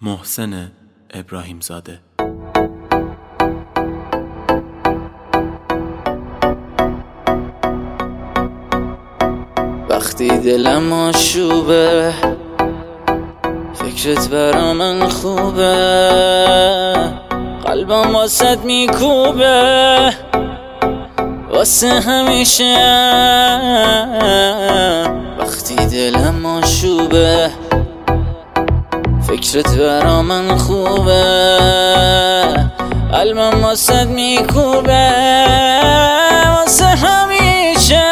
محسن ابراهیمزاده. وقتی دلم آشوبه فکرت برا من خوبه، قلبم واسد میکوبه واسه همیشه. وقتی دلم آشوبه فکرت برا من خوبه، قلبم واسد میکوبه واسه همیشه.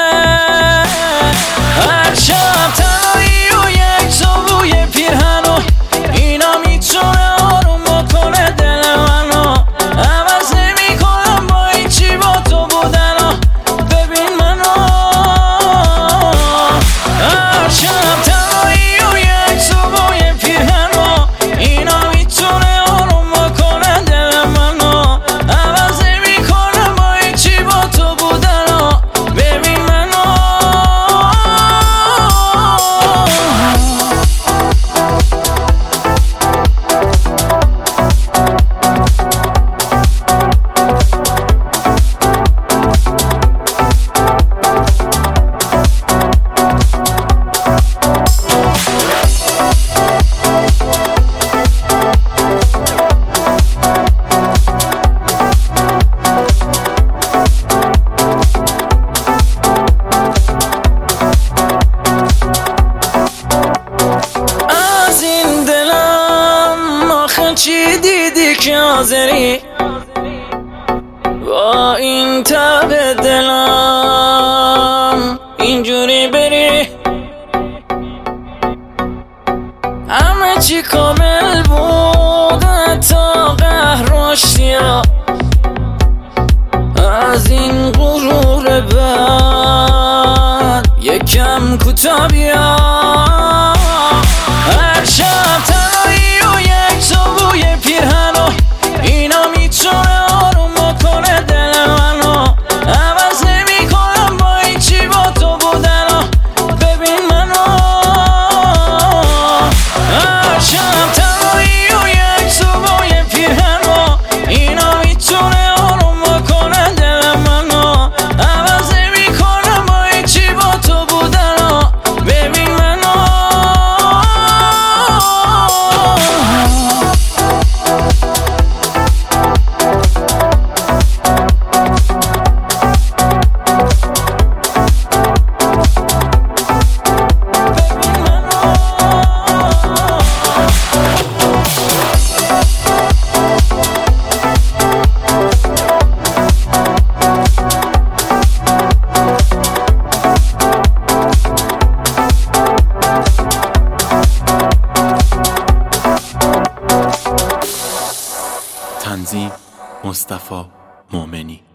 هر شب تنهایی و یک تو بوی پیرهنو، اینا میتونه آروم بکنه دل منو. عوض نمیکنم با هیچی با تو بودنو، ببین منو. هر شب تنهایی و یک تو بوی پیرهنو، اینا میتونه آروم بکنه دل منو. عوض نمیکنم با هیچی با تو بودنو، ببین منو. چی دیدی که حاضری با این تب دلم اینجوری بری؟ همه چی کامل بود تا قهر و اشتیا، از این غرور بد یکم کوتاه بیا. هر شب تنهایی و یک تو بوی پیرهنو، اینا میتونه آروم بکنه دل منو. عوض نمیکنم با هیچی با تو بودنو، ببین منو. هر شب تنهایی و یک تو بوی پیرهنو، اینا میتونه آروم بکنه دل منو. عوض نمیکنم با هیچی با تو بودنو، ببین منو. تنظیم مصطفی مومنی.